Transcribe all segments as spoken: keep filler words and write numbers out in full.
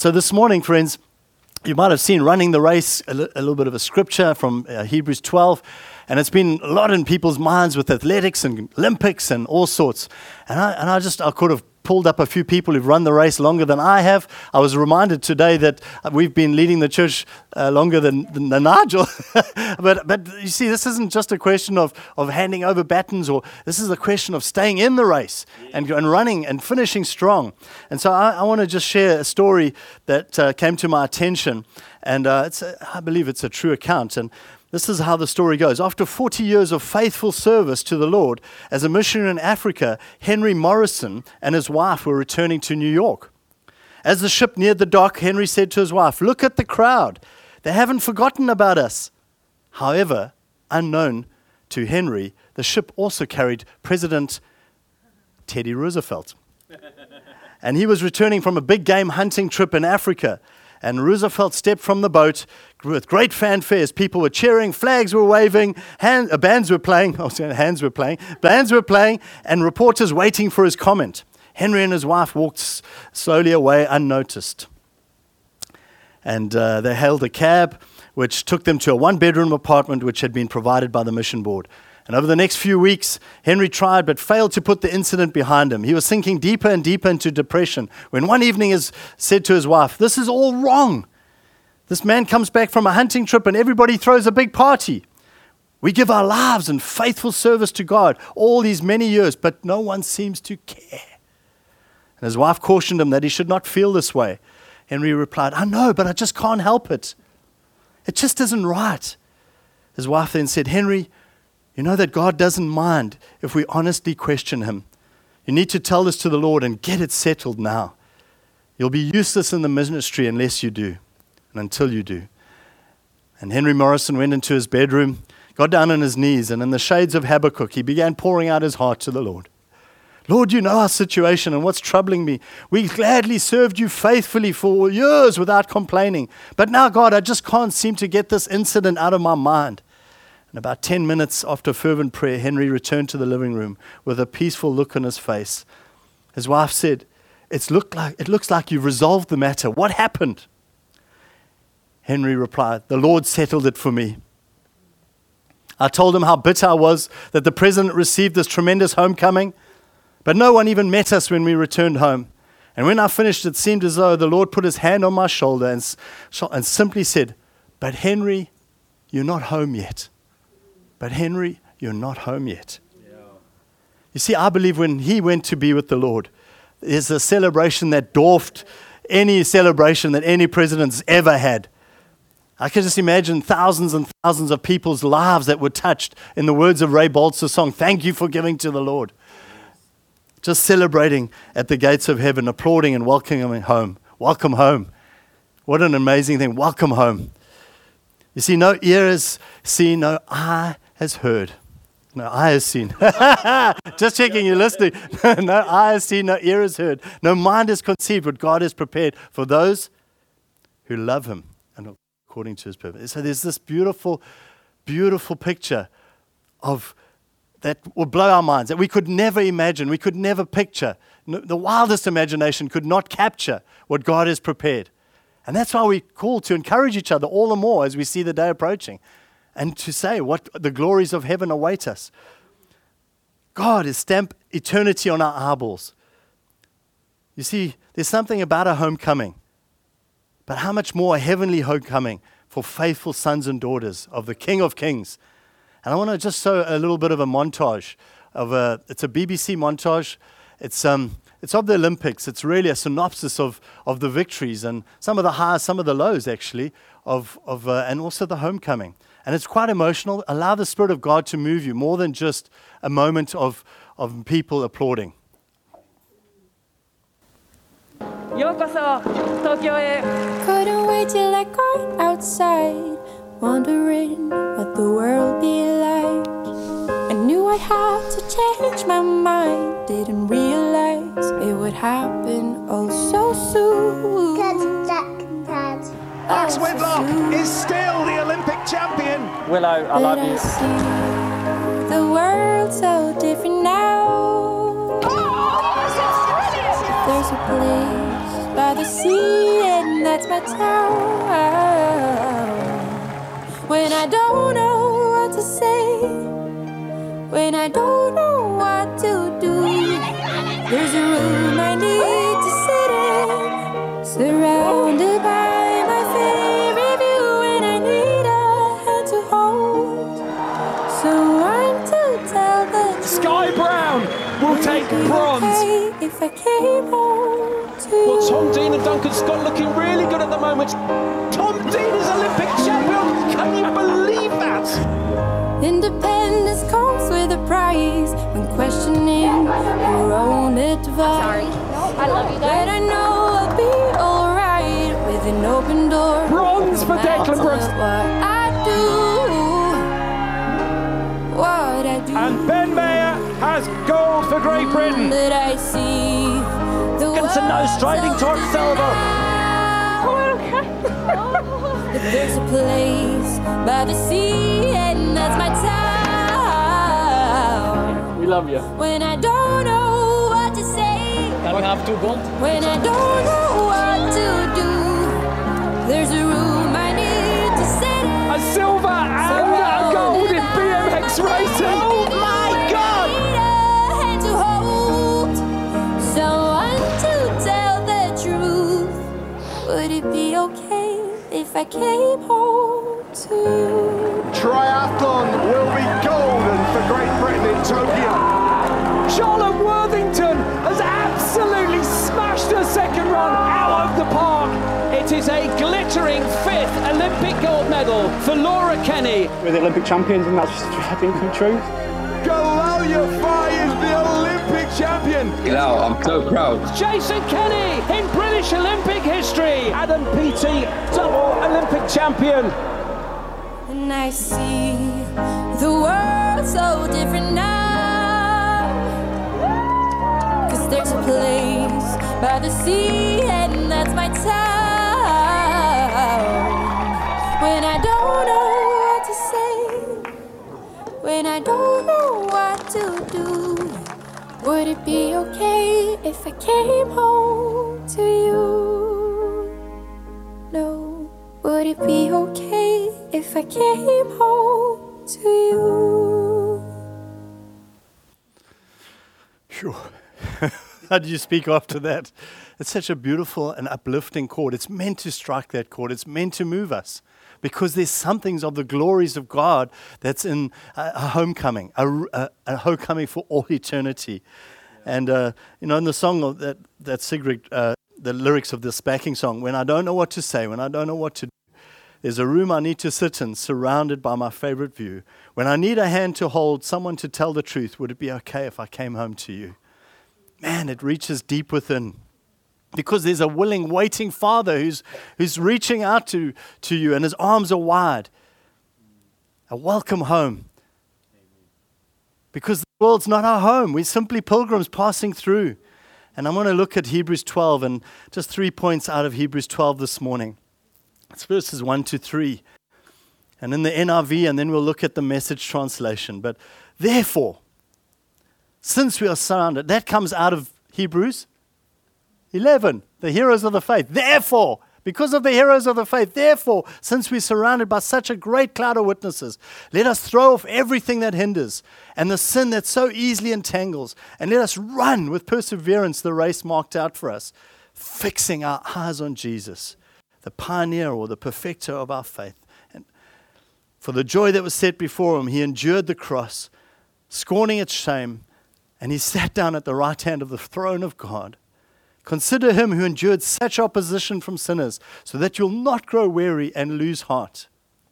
so this morning, friends, you might have seen Running the Race, a, li- a little bit of a scripture from uh, Hebrews twelve. And it's been a lot in people's minds with athletics and Olympics and all sorts. And I, and I just, I could have pulled up a few people who've run the race longer than I have. I was reminded today that we've been leading the church uh, longer than, than, than Nigel. but but you see, this isn't just a question of, of handing over batons, or this is a question of staying in the race and, and running and finishing strong. And so I, I want to just share a story that uh, came to my attention. And uh, it's a, I believe it's a true account. And this is how the story goes. After forty years of faithful service to the Lord as a missionary in Africa, Henry Morrison and his wife were returning to New York. As the ship neared the dock, Henry said to his wife, "Look at the crowd. They haven't forgotten about us." However, unknown to Henry, the ship also carried President Teddy Roosevelt. And he was returning from a big game hunting trip in Africa. And Roosevelt stepped from the boat with great fanfares. People were cheering, flags were waving, hand, uh, bands were playing, oh, sorry, hands were playing, bands were playing, and reporters waiting for his comment. Henry and his wife walked s- slowly away unnoticed. And uh, they hailed a cab, which took them to a one-bedroom apartment which had been provided by the mission board. And over the next few weeks, Henry tried but failed to put the incident behind him. He was sinking deeper and deeper into depression when one evening he said to his wife, "This is all wrong. This man comes back from a hunting trip and everybody throws a big party. We give our lives in faithful service to God all these many years, but no one seems to care." And his wife cautioned him that he should not feel this way. Henry replied, "I know, but I just can't help it. It just isn't right." His wife then said, "Henry, you know that God doesn't mind if we honestly question him. You need to tell this to the Lord and get it settled now. You'll be useless in the ministry unless you do, and until you do." And Henry Morrison went into his bedroom, got down on his knees, and in the shades of Habakkuk, he began pouring out his heart to the Lord. "Lord, you know our situation and what's troubling me. We gladly served you faithfully for years without complaining. But now, God, I just can't seem to get this incident out of my mind." And about ten minutes after fervent prayer, Henry returned to the living room with a peaceful look on his face. His wife said, It's look like, it looks like you've resolved the matter. What happened?" Henry replied, "The Lord settled it for me. I told him how bitter I was that the president received this tremendous homecoming, but no one even met us when we returned home. And when I finished, it seemed as though the Lord put his hand on my shoulder and, and simply said, 'But Henry, you're not home yet. But Henry, you're not home yet.'" Yeah. You see, I believe when he went to be with the Lord, there's a celebration that dwarfed any celebration that any president's ever had. I can just imagine thousands and thousands of people's lives that were touched in the words of Ray Boltz's song, "Thank you for giving to the Lord." Just celebrating at the gates of heaven, applauding and welcoming him home. Welcome home. What an amazing thing. Welcome home. You see, no ear has seen, no eye has heard. No eye has seen. Just checking you're listening. No eye has seen, no ear has heard. No mind has conceived what God has prepared for those who love him and according to his purpose. So there's this beautiful, beautiful picture of that will blow our minds, that we could never imagine, we could never picture. No, the wildest imagination could not capture what God has prepared. And that's why we call to encourage each other all the more as we see the day approaching, and to say what the glories of heaven await us. God has stamped eternity on our eyeballs. You see, there's something about a homecoming, but how much more a heavenly homecoming for faithful sons and daughters of the King of Kings. And I want to just show a little bit of a montage of a, it's a B B C montage. It's um, it's of the Olympics. It's really a synopsis of, of the victories and some of the highs, some of the lows actually, of of uh, and also the homecoming. And it's quite emotional. Allow the Spirit of God to move you more than just a moment of of people applauding. ようこそ東京へ Couldn't wait till I got outside, wondering what the world be like. I knew I had to change my mind, didn't realize it would happen oh so soon. Max Oh, Whitlock soon. is still the Olympic champion. Willow, I But love I you. see the world so different now. There's a place by the sea and that's my town. When I don't know what to say, when I don't know what to do, there's a room I need to sit in, surrounded by my favorite view, and I need a hand to hold, someone to tell the truth. Sky Brown will take bronze. Okay if I came home to Well, you. Tom Dean and Duncan Scott looking really good at the moment. Tom Dean is Olympic champion. Can you believe that? Independence comes with a price when questioning your own advice. Sorry. I love you But guys. I know I'll be alright with an open door. Bronze for No matter Declan Brooks. What I do, what I do. And Ben Mayer has gold for Great Britain. That I see the Dickinson now world striding so towards silver. If there's a place by the sea, and that's my town. We love you. When I don't know what to say, Can we have two gold? when I don't know what to do, there's a room I need to sit in. A silver and a gold in B M X racing. Oh my God! Need a hand to hold, someone to tell the truth. Would it be okay if I came home to you? Triathlon will be golden for Great Britain in Tokyo. Charlotte Worthington has absolutely smashed her second run out of the park. It is a glittering fifth Olympic gold medal for Laura Kenny. We're the Olympic champions, and that's just a dream come true. Galoya Fai is the Olympic champion. Wow, I'm so proud. Jason Kenny in British Olympic history. Adam Peaty, double Olympic champion. And I see the world so different now. Cause there's a place by the sea, and that's my town. When I don't know what to say, when I don't know what to do, would it be okay if I came home to you? No. Would it be okay if I came home to you? Phew. How do you speak after that? It's such a beautiful and uplifting chord. It's meant to strike that chord. It's meant to move us because there's something of the glories of God that's in a, a homecoming, a, a, a homecoming for all eternity. Yeah. And, uh, you know, in the song of that, that Sigrid, uh, the lyrics of this backing song, when I don't know what to say, when I don't know what to do, there's a room I need to sit in, surrounded by my favorite view. When I need a hand to hold, someone to tell the truth, would it be okay if I came home to you? Man, it reaches deep within. Because there's a willing, waiting Father who's who's reaching out to, to you, and his arms are wide. A welcome home. Because the world's not our home. We're simply pilgrims passing through. And I'm going to look at Hebrews twelve, and just three points out of Hebrews twelve this morning. It's verses one to three. And in the N I V, and then we'll look at the Message translation. But therefore, since we are surrounded, that comes out of Hebrews eleven, the heroes of the faith. Therefore, because of the heroes of the faith, therefore, since we're surrounded by such a great cloud of witnesses, let us throw off everything that hinders and the sin that so easily entangles, and let us run with perseverance the race marked out for us, fixing our eyes on Jesus, the pioneer or the perfecter of our faith. And for the joy that was set before him, he endured the cross, scorning its shame, and he sat down at the right hand of the throne of God. Consider him who endured such opposition from sinners, so that you'll not grow weary and lose heart.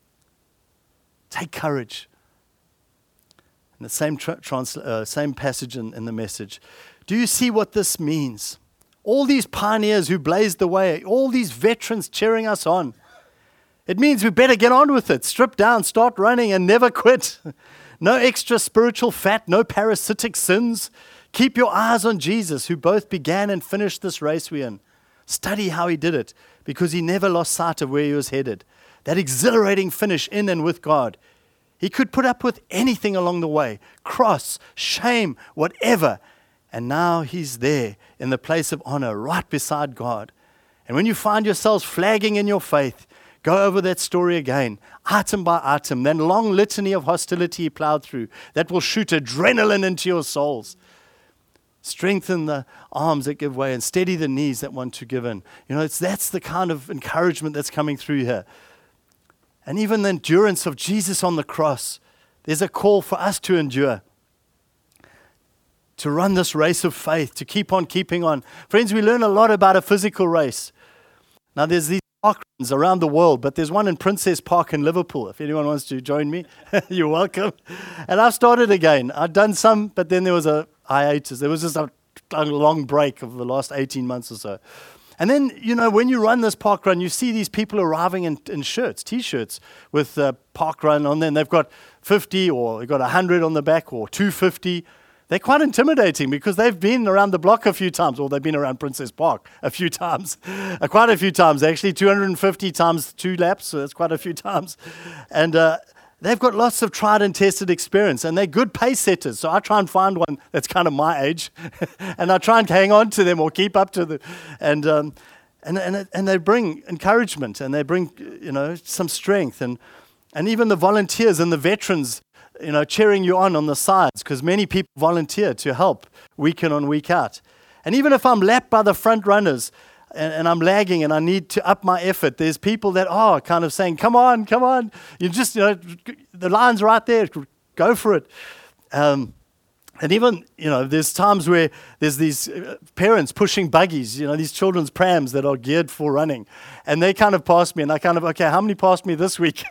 Take courage. And the same tra- trans- uh, same passage in, in the Message. Do you see what this means? All these pioneers who blazed the way, all these veterans cheering us on. It means we better get on with it. Strip down, start running, and never quit. No extra spiritual fat, no parasitic sins. Keep your eyes on Jesus, who both began and finished this race we're in. Study how he did it, because he never lost sight of where he was headed. That exhilarating finish in and with God. He could put up with anything along the way, cross, shame, whatever. And now he's there in the place of honor, right beside God. And when you find yourselves flagging in your faith, go over that story again, item by item, that long litany of hostility he plowed through, that will shoot adrenaline into your souls. Strengthen the arms that give way and steady the knees that want to give in. You know, it's, that's the kind of encouragement that's coming through here. And even the endurance of Jesus on the cross, there's a call for us to endure, to run this race of faith, to keep on keeping on. Friends, we learn a lot about a physical race. Now, there's these park runs around the world, but there's one in Princess Park in Liverpool. If anyone wants to join me, you're welcome. And I've started again. I've done some, but then there was a hiatus. There was just a, a long break of the last eighteen months or so. And then, you know, when you run this park run, you see these people arriving in, in shirts, T-shirts with uh, park run on them. They've got fifty or they've got one hundred on the back or two hundred fifty. They're quite intimidating because they've been around the block a few times, or they've been around Princess Park a few times, uh, quite a few times actually, two hundred fifty times two laps, so that's quite a few times. And uh, they've got lots of tried and tested experience, and they're good pace setters. So I try and find one that's kind of my age, and I try and hang on to them or keep up to them. And um, and and and they bring encouragement, and they bring, you know, some strength, and and even the volunteers and the veterans, you know, cheering you on on the sides, because many people volunteer to help week in on, week out. And even if I'm lapped by the front runners and, and I'm lagging and I need to up my effort, there's people that are kind of saying, come on, come on. You just, you know, the line's right there. Go for it. Um, and even, you know, there's times where there's these parents pushing buggies, you know, these children's prams that are geared for running. And they kind of pass me, and I kind of, okay, how many passed me this week?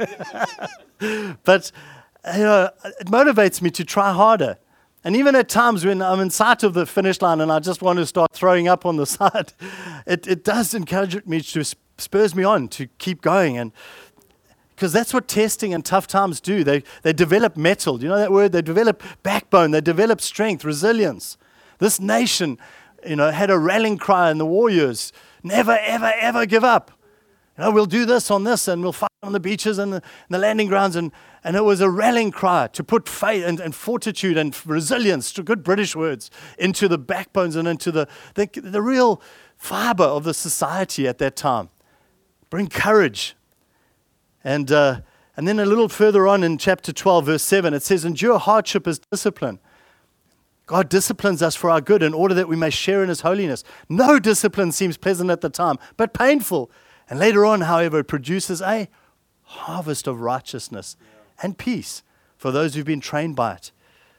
But you know, it motivates me to try harder. And even at times when I'm in sight of the finish line and I just want to start throwing up on the side, it, it does encourage me, to spurs me on to keep going. And because that's what testing and tough times do. They, they develop metal. Do you know that word? They develop backbone. They develop strength, resilience. This nation, you know, had a rallying cry in the war years. Never, ever, ever give up. You know, we'll do this on this, and we'll fight on the beaches and the, and the landing grounds. And, and it was a rallying cry to put faith and, and fortitude and resilience, to good British words, into the backbones and into the, the, the real fiber of the society at that time. Bring courage. And, uh, and then a little further on in chapter twelve, verse seven, it says, endure hardship as discipline. God disciplines us for our good in order that we may share in His holiness. No discipline seems pleasant at the time, but painful. And later on, however, it produces a harvest of righteousness and peace for those who've been trained by it.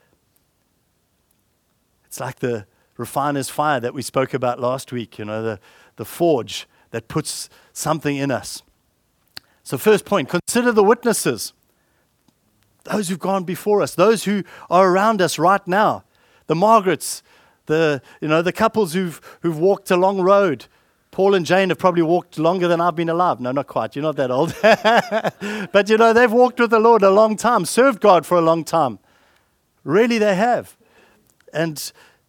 It's like the refiner's fire that we spoke about last week, you know, the, the forge that puts something in us. So first point, consider the witnesses, those who've gone before us, those who are around us right now, the Margarets, the, you know, the couples who've, who've walked a long road. Paul and Jane have probably walked longer than I've been alive. No, not quite. You're not that old. But, you know, they've walked with the Lord a long time, served God for a long time. Really, they have. And,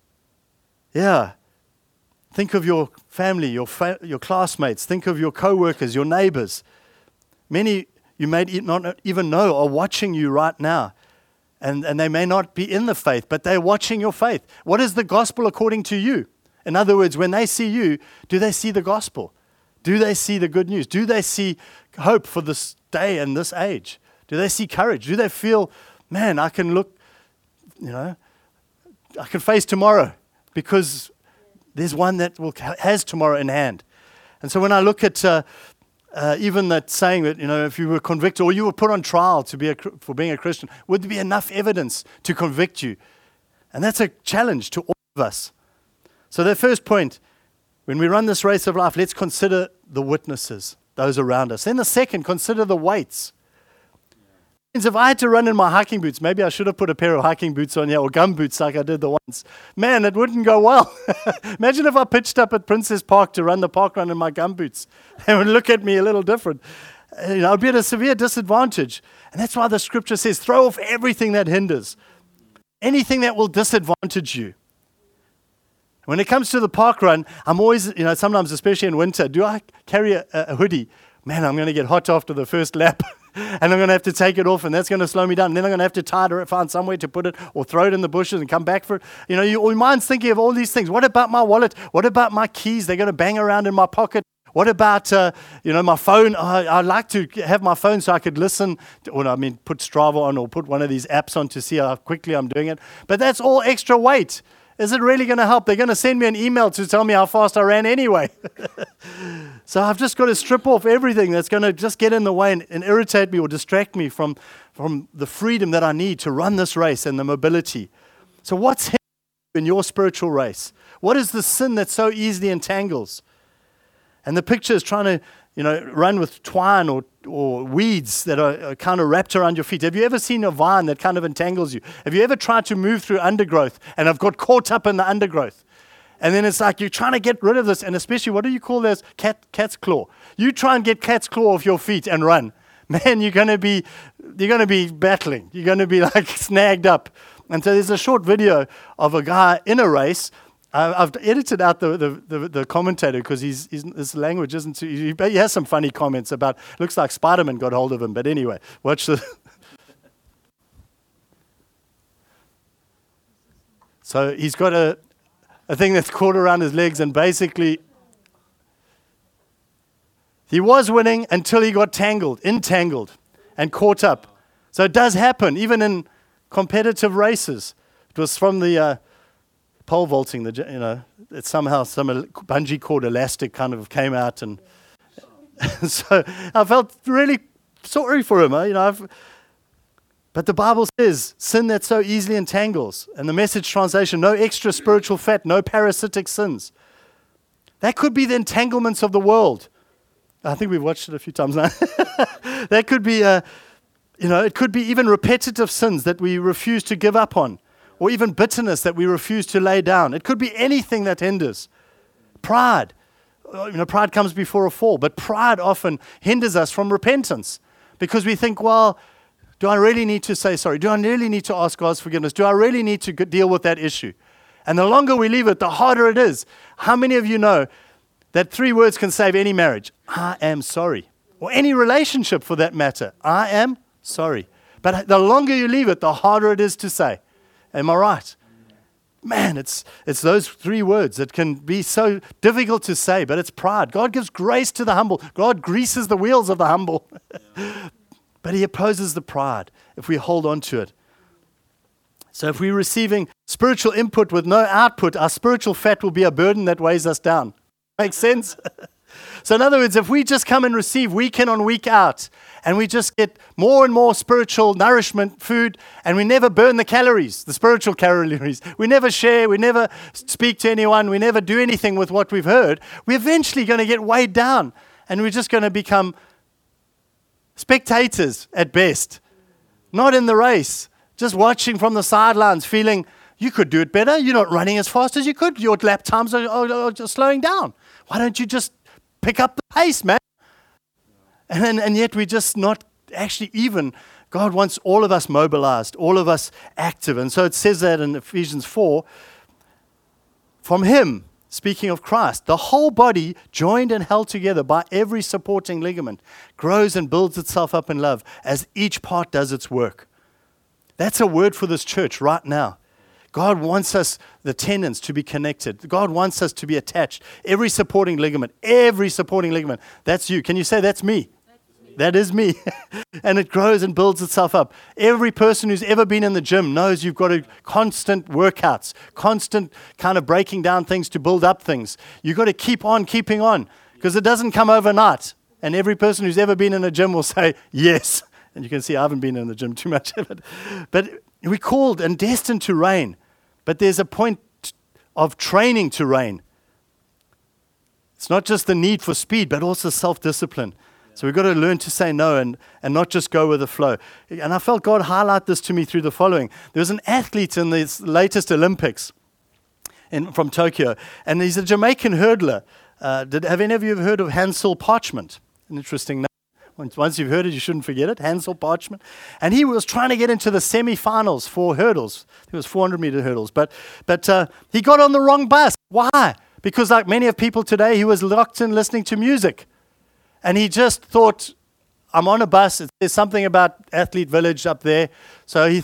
yeah, think of your family, your fa- your classmates. Think of your co-workers, your neighbors. Many you may not even know are watching you right now. And, and they may not be in the faith, but they're watching your faith. What is the gospel according to you? In other words, when they see you, do they see the gospel? Do they see the good news? Do they see hope for this day and this age? Do they see courage? Do they feel, man, I can look, you know, I can face tomorrow because there's one that will has tomorrow in hand. And so when I look at uh, uh, even that saying that, you know, if you were convicted or you were put on trial to be a, for being a Christian, would there be enough evidence to convict you? And that's a challenge to all of us. So the first point, when we run this race of life, let's consider the witnesses, those around us. Then the second, consider the weights. Means if I had to run in my hiking boots, maybe I should have put a pair of hiking boots on here, or gum boots like I did the once. Man, it wouldn't go well. Imagine if I pitched up at Princess Park to run the park run in my gum boots. They would look at me a little different. You know, I'd be at a severe disadvantage. And that's why the scripture says, throw off everything that hinders, anything that will disadvantage you. When it comes to the park run, I'm always, you know, sometimes, especially in winter, do I carry a, a hoodie? Man, I'm going to get hot after the first lap, and I'm going to have to take it off, and that's going to slow me down. And then I'm going to have to tie it, find somewhere to put it, or throw it in the bushes and come back for it. You know, you, your mind's thinking of all these things. What about my wallet? What about my keys? They're going to bang around in my pocket. What about, uh, you know, my phone? I, I like to have my phone so I could listen, to, or I mean, put Strava on or put one of these apps on to see how quickly I'm doing it. But that's all extra weight. Is it really going to help? They're going to send me an email to tell me how fast I ran anyway. So I've just got to strip off everything that's going to just get in the way and, and irritate me or distract me from, from the freedom that I need to run this race and the mobility. So what's in your spiritual race? What is the sin that so easily entangles? And the picture is trying to, you know, run with twine or, or weeds that are, are kind of wrapped around your feet. Have you ever seen a vine that kind of entangles you? Have you ever tried to move through undergrowth and have got caught up in the undergrowth? And then it's like you're trying to get rid of this, and especially, what do you call this? Cat, cat's claw. You try and get cat's claw off your feet and run. Man, you're going to be, you're going to be battling. You're going to be like snagged up. And so there's a short video of a guy in a race. Uh, I've edited out the the, the, the commentator because he's, he's, his language isn't too, he, he has some funny comments about, looks like Spider-Man got hold of him. But anyway, watch the. So he's got a, a thing that's caught around his legs, and basically he was winning until he got tangled, entangled, and caught up. So it does happen, even in competitive races. It was from the uh, pole vaulting, the you know, it somehow some bungee cord elastic kind of came out, and so I felt really sorry for him. You know, I've, but the Bible says sin that so easily entangles, and the Message translation, no extra spiritual fat, no parasitic sins. That could be the entanglements of the world. I think we've watched it a few times now. That could be, uh, you know, it could be even repetitive sins that we refuse to give up on, or even bitterness that we refuse to lay down. It could be anything that hinders. Pride. You know, pride comes before a fall, but pride often hinders us from repentance because we think, well, do I really need to say sorry? Do I really need to ask God's forgiveness? Do I really need to deal with that issue? And the longer we leave it, the harder it is. How many of you know that three words can save any marriage? I am sorry. Or any relationship for that matter. I am sorry. But the longer you leave it, the harder it is to say. Am I right? Man, it's it's those three words that can be so difficult to say, but it's pride. God gives grace to the humble. God greases the wheels of the humble. But he opposes the pride if we hold on to it. So if we're receiving spiritual input with no output, our spiritual fat will be a burden that weighs us down. Makes sense? So in other words, if we just come and receive week in on week out, and we just get more and more spiritual nourishment, food, and we never burn the calories, the spiritual calories, we never share, we never speak to anyone, we never do anything with what we've heard, we're eventually going to get weighed down, and we're just going to become spectators at best, not in the race, just watching from the sidelines, feeling you could do it better, you're not running as fast as you could, your lap times are, are, are just slowing down. Why don't you just pick up the pace, man? And, and yet we're just not actually even. God wants all of us mobilized, all of us active. And so it says that in Ephesians four, from him, speaking of Christ, the whole body, joined and held together by every supporting ligament, grows and builds itself up in love as each part does its work. That's a word for this church right now. God wants us, the tendons, to be connected. God wants us to be attached. Every supporting ligament, every supporting ligament. That's you. Can you say, that's me? That's me. That is me. And it grows and builds itself up. Every person who's ever been in the gym knows you've got to constant workouts, constant kind of breaking down things to build up things. You've got to keep on keeping on because it doesn't come overnight. And every person who's ever been in a gym will say, yes. And you can see I haven't been in the gym too much. But, but we're called and destined to reign. But there's a point of training to reign. It's not just the need for speed, but also self-discipline. Yeah. So we've got to learn to say no and, and not just go with the flow. And I felt God highlight this to me through the following. There was an athlete in the latest Olympics in, from Tokyo, and he's a Jamaican hurdler. Uh, did, have any of you ever heard of Hansel Parchment? An interesting name. Once, once you've heard it, you shouldn't forget it. Hansel Parchment. And he was trying to get into the semi-finals for hurdles. It was four hundred meter hurdles. But but uh, he got on the wrong bus. Why? Because like many of people today, he was locked in listening to music. And he just thought, I'm on a bus. There's something about Athlete Village up there. So he thought,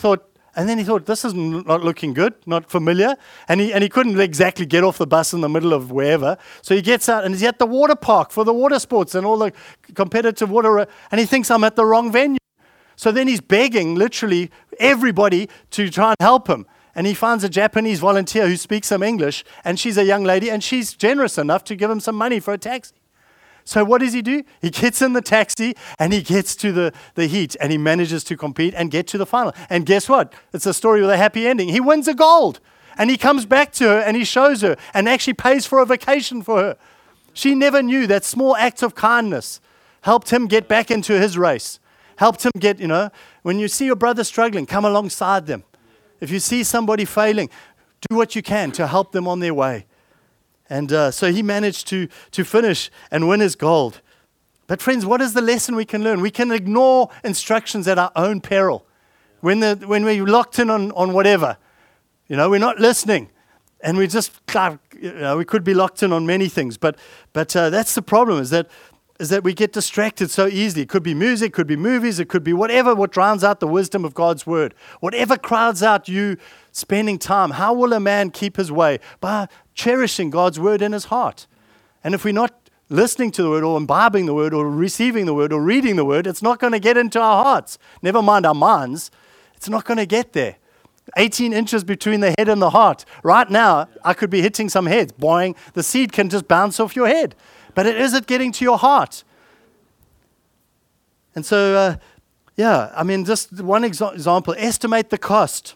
And then he thought, this is n- not looking good, not familiar. And he, and he couldn't exactly get off the bus in the middle of wherever. So he gets out and he's at the water park for the water sports and all the competitive water. And he thinks, I'm at the wrong venue. So then he's begging literally everybody to try and help him. And he finds a Japanese volunteer who speaks some English. And she's a young lady. And she's generous enough to give him some money for a taxi. So what does he do? He gets in the taxi and he gets to the, the heat and he manages to compete and get to the final. And guess what? It's a story with a happy ending. He wins a gold and he comes back to her and he shows her and actually pays for a vacation for her. She never knew that small acts of kindness helped him get back into his race, helped him get, you know, when you see your brother struggling, come alongside them. If you see somebody failing, do what you can to help them on their way. And uh, so he managed to, to finish and win his gold. But friends, what is the lesson we can learn? We can ignore instructions at our own peril. When, the, when we're locked in on, on whatever, you know, we're not listening. And we just, you know, we could be locked in on many things. But, but uh, that's the problem, is that, is that we get distracted so easily. It could be music, it could be movies, it could be whatever, what drowns out the wisdom of God's word. Whatever crowds out you spending time. How will a man keep his way? By cherishing God's word in his heart. And if we're not listening to the word or imbibing the word or receiving the word or reading the word, it's not going to get into our hearts. Never mind our minds. It's not going to get there. eighteen inches between the head and the heart. Right now, I could be hitting some heads. Boing. The seed can just bounce off your head. But it isn't getting to your heart. And so, uh, yeah, I mean, just one exa- example. Estimate the cost.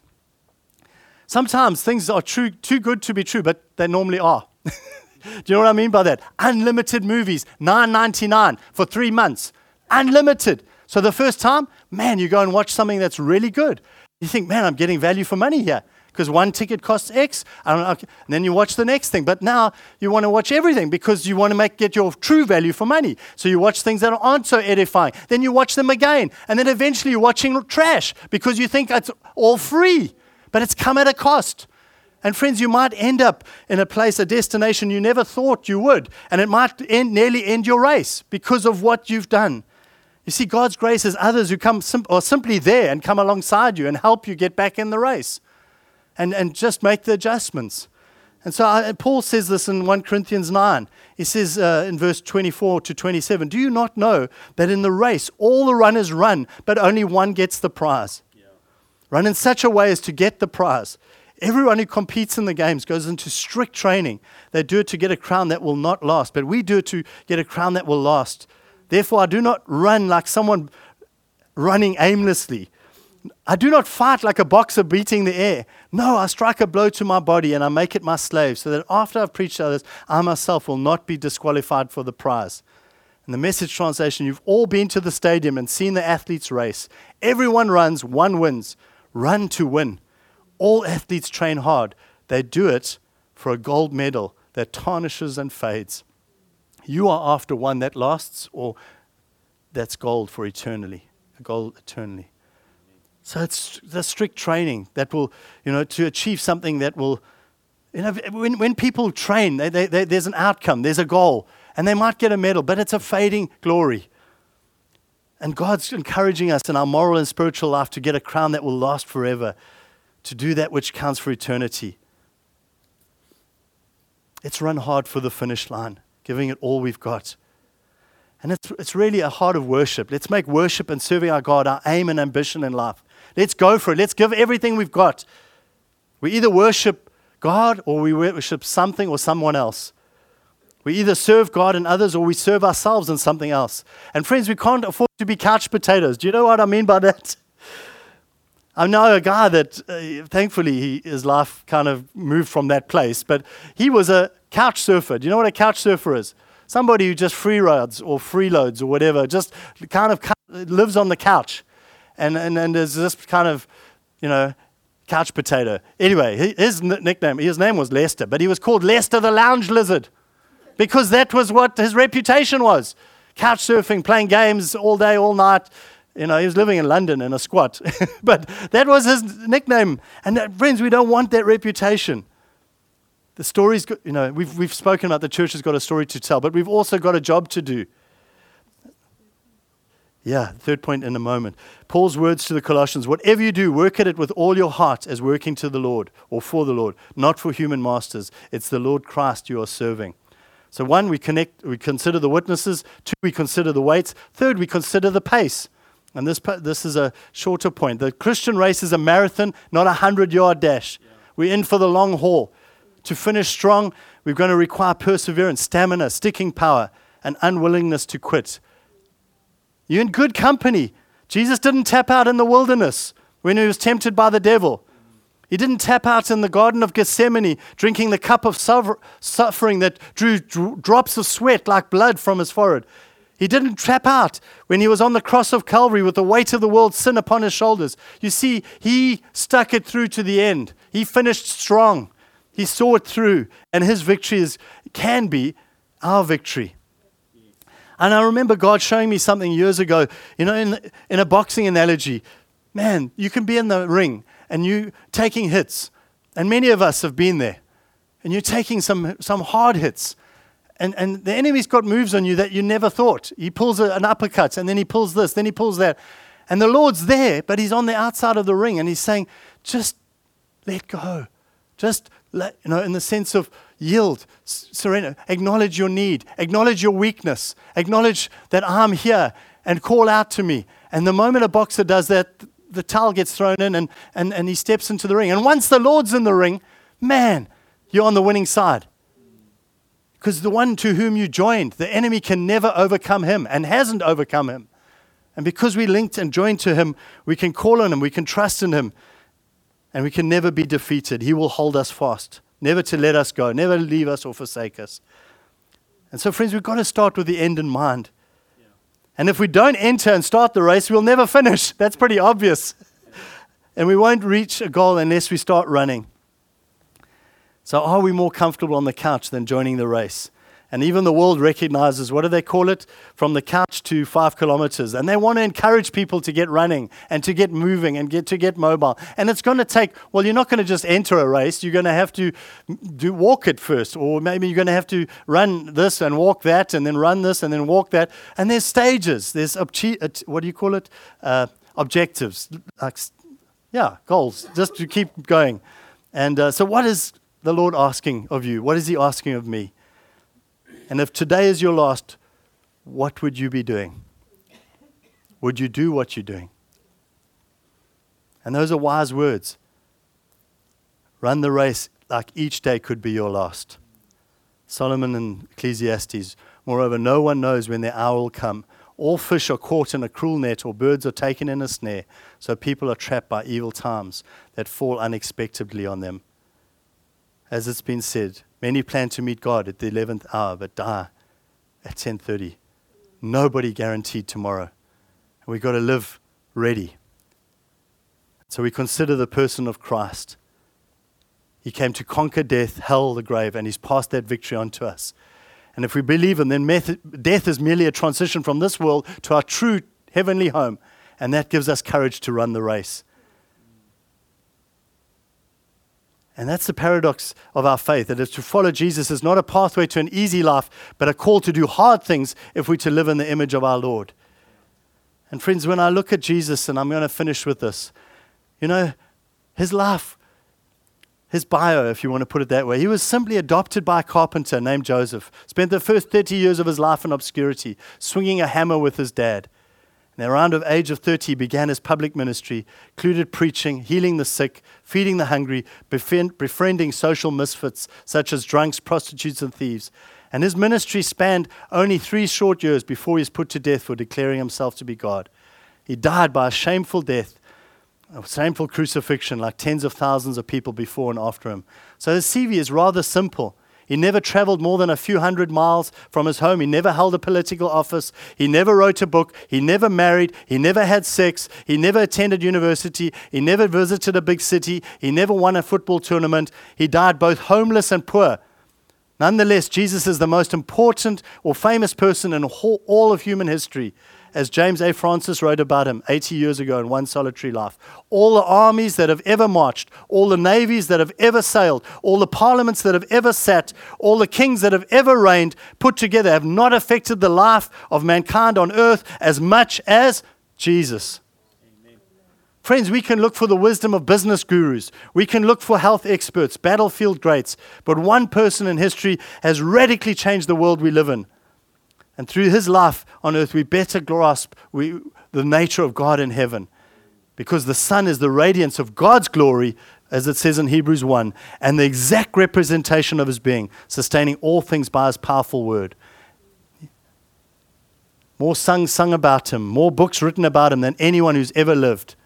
Sometimes things are true, too good to be true, but they normally are. Do you know what I mean by that? Unlimited movies, nine ninety-nine for three months. Unlimited. So the first time, man, you go and watch something that's really good. You think, man, I'm getting value for money here. Because one ticket costs X, I don't know, and then you watch the next thing. But now you want to watch everything because you want to make get your true value for money. So you watch things that aren't so edifying. Then you watch them again. And then eventually you're watching trash because you think it's all free. But it's come at a cost. And friends, you might end up in a place, a destination you never thought you would. And it might end, nearly end your race because of what you've done. You see, God's grace is others who come sim- are simply there and come alongside you and help you get back in the race. And, and just make the adjustments. And so I, Paul says this in First Corinthians nine. He says uh, in verse twenty-four to twenty-seven, do you not know that in the race all the runners run, but only one gets the prize? Yeah. Run in such a way as to get the prize. Everyone who competes in the games goes into strict training. They do it to get a crown that will not last, but we do it to get a crown that will last. Therefore, I do not run like someone running aimlessly. I do not fight like a boxer beating the air. No, I strike a blow to my body and I make it my slave, so that after I've preached to others, I myself will not be disqualified for the prize. In the Message translation, you've all been to the stadium and seen the athletes race. Everyone runs, one wins. Run to win. All athletes train hard. They do it for a gold medal that tarnishes and fades. You are after one that lasts, or that's gold for eternally, a gold eternally. So it's the strict training that will, you know, to achieve something that will, you know, when, when people train, they, they, they, there's an outcome, there's a goal, and they might get a medal, but it's a fading glory. And God's encouraging us in our moral and spiritual life to get a crown that will last forever, to do that which counts for eternity. Let's run hard for the finish line, giving it all we've got. And it's, it's really a heart of worship. Let's make worship and serving our God our aim and ambition in life. Let's go for it. Let's give everything we've got. We either worship God or we worship something or someone else. We either serve God and others or we serve ourselves and something else. And friends, we can't afford to be couch potatoes. Do you know what I mean by that? I know a guy that, uh, thankfully, he, his life kind of moved from that place, but he was a couch surfer. Do you know what a couch surfer is? Somebody who just free rides or freeloads or whatever, just kind of lives on the couch and, and, and is just kind of, you know, couch potato. Anyway, his nickname, his name was Lester, but he was called Lester the Lounge Lizard because that was what his reputation was. Couch surfing, playing games all day, all night. You know, he was living in London in a squat. But that was his nickname. And that, friends, we don't want that reputation. The story's, got, you know, we've we've spoken about the church has got a story to tell, but we've also got a job to do. Yeah, third point in a moment. Paul's words to the Colossians, whatever you do, work at it with all your heart as working to the Lord or for the Lord, not for human masters. It's the Lord Christ you are serving. So one, we connect, we consider the witnesses. Two, we consider the weights. Third, we consider the pace. And this this is a shorter point. The Christian race is a marathon, not a hundred-yard dash. Yeah. We're in for the long haul. To finish strong, we're going to require perseverance, stamina, sticking power, and unwillingness to quit. You're in good company. Jesus didn't tap out in the wilderness when he was tempted by the devil. He didn't tap out in the Garden of Gethsemane, drinking the cup of suffering that drew drops of sweat like blood from his forehead. He didn't tap out when he was on the cross of Calvary with the weight of the world's sin upon his shoulders. You see, he stuck it through to the end. He finished strong. He saw it through, and his victory is, can be our victory. And I remember God showing me something years ago, you know, in, in a boxing analogy. Man, you can be in the ring and you taking hits. And many of us have been there. And you're taking some, some hard hits. And, and the enemy's got moves on you that you never thought. He pulls a, an uppercut, and then he pulls this, then he pulls that. And the Lord's there, but he's on the outside of the ring. And he's saying, just let go. Just let, you know, in the sense of yield, surrender, acknowledge your need, acknowledge your weakness, acknowledge that I'm here, and call out to me. And the moment a boxer does that, the towel gets thrown in, and, and, and he steps into the ring. And once the Lord's in the ring, man, you're on the winning side. Because the one to whom you joined, the enemy can never overcome him and hasn't overcome him. And because we linked and joined to him, we can call on him, we can trust in him, and we can never be defeated. He will hold us fast, never to let us go, never leave us or forsake us. And so, friends, we've got to start with the end in mind. Yeah. And if we don't enter and start the race, we'll never finish. That's pretty obvious. And we won't reach a goal unless we start running. So are we more comfortable on the couch than joining the race? And even the world recognizes, what do they call it? From the couch to five kilometers. And they want to encourage people to get running and to get moving and get to get mobile. And it's going to take, well, you're not going to just enter a race. You're going to have to do walk it first. Or maybe you're going to have to run this and walk that and then run this and then walk that. And there's stages. There's, obje- what do you call it? Uh, objectives. Like, yeah, goals. Just to keep going. And uh, so what is the Lord asking of you? What is he asking of me? And if today is your last, what would you be doing? Would you do what you're doing? And those are wise words. Run the race like each day could be your last. Solomon in Ecclesiastes, moreover, no one knows when their hour will come. All fish are caught in a cruel net, or birds are taken in a snare. So people are trapped by evil times that fall unexpectedly on them. As it's been said, many plan to meet God at the eleventh hour, but die at ten thirty. Nobody guaranteed tomorrow. And we've got to live ready. So we consider the person of Christ. He came to conquer death, hell, the grave, and he's passed that victory on to us. And if we believe him, then death is merely a transition from this world to our true heavenly home. And that gives us courage to run the race. And that's the paradox of our faith, that is to follow Jesus is not a pathway to an easy life, but a call to do hard things if we're to live in the image of our Lord. And friends, when I look at Jesus, and I'm going to finish with this, you know, his life, his bio, if you want to put it that way, he was simply adopted by a carpenter named Joseph, spent the first thirty years of his life in obscurity, swinging a hammer with his dad. And around the age of thirty, he began his public ministry, included preaching, healing the sick, feeding the hungry, befriend, befriending social misfits such as drunks, prostitutes, and thieves. And his ministry spanned only three short years before he was put to death for declaring himself to be God. He died by a shameful death, a shameful crucifixion, like tens of thousands of people before and after him. So his C V is rather simple. He never traveled more than a few hundred miles from his home. He never held a political office. He never wrote a book. He never married. He never had sex. He never attended university. He never visited a big city. He never won a football tournament. He died both homeless and poor. Nonetheless, Jesus is the most important or famous person in all of human history, as James A. Francis wrote about him eighty years ago in One Solitary Life. All the armies that have ever marched, all the navies that have ever sailed, all the parliaments that have ever sat, all the kings that have ever reigned, put together, have not affected the life of mankind on earth as much as Jesus. Friends, we can look for the wisdom of business gurus. We can look for health experts, battlefield greats. But one person in history has radically changed the world we live in. And through his life on earth, we better grasp we, the nature of God in heaven. Because the Son is the radiance of God's glory, as it says in Hebrews one, and the exact representation of his being, sustaining all things by his powerful word. More songs sung about him, more books written about him than anyone who's ever lived.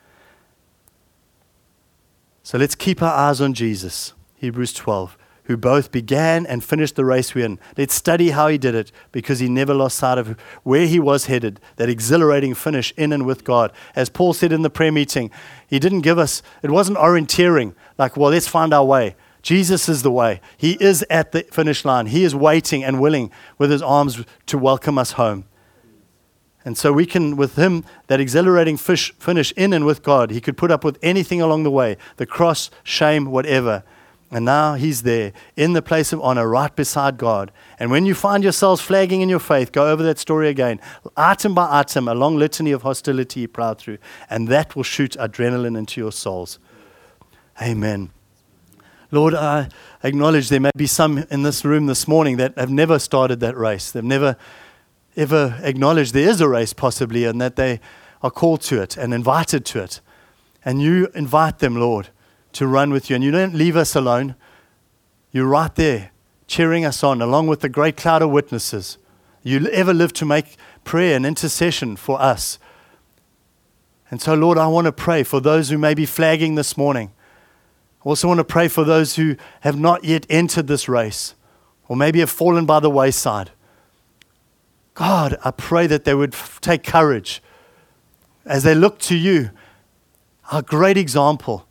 So let's keep our eyes on Jesus, Hebrews twelve, who both began and finished the race we're in. Let's study how he did it, because he never lost sight of where he was headed, that exhilarating finish in and with God. As Paul said in the prayer meeting, he didn't give us, it wasn't orienteering, like, well, let's find our way. Jesus is the way. He is at the finish line. He is waiting and willing with his arms to welcome us home. And so we can, with him, that exhilarating fish, finish in and with God, he could put up with anything along the way, the cross, shame, whatever. And now he's there in the place of honor right beside God. And when you find yourselves flagging in your faith, go over that story again, item by item, a long litany of hostility he plowed through. And that will shoot adrenaline into your souls. Amen. Lord, I acknowledge there may be some in this room this morning that have never started that race. They've never ever acknowledged there is a race possibly, and that they are called to it and invited to it. And you invite them, Lord, to run with you. And you don't leave us alone. You're right there, cheering us on, along with the great cloud of witnesses. You ever live to make prayer and intercession for us. And so, Lord, I want to pray for those who may be flagging this morning. I also want to pray for those who have not yet entered this race, or maybe have fallen by the wayside. God, I pray that they would f- take courage as they look to you, our great example.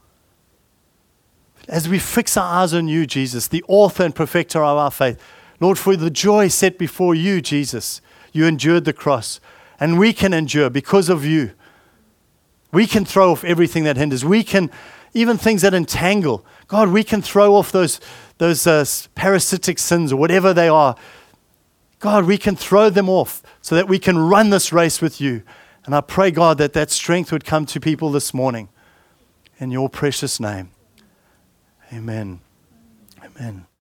As we fix our eyes on you, Jesus, the author and perfecter of our faith. Lord, for the joy set before you, Jesus, you endured the cross. And we can endure because of you. We can throw off everything that hinders. We can, even things that entangle. God, we can throw off those, those uh, parasitic sins or whatever they are. God, we can throw them off so that we can run this race with you. And I pray, God, that that strength would come to people this morning. In your precious name. Amen. Amen.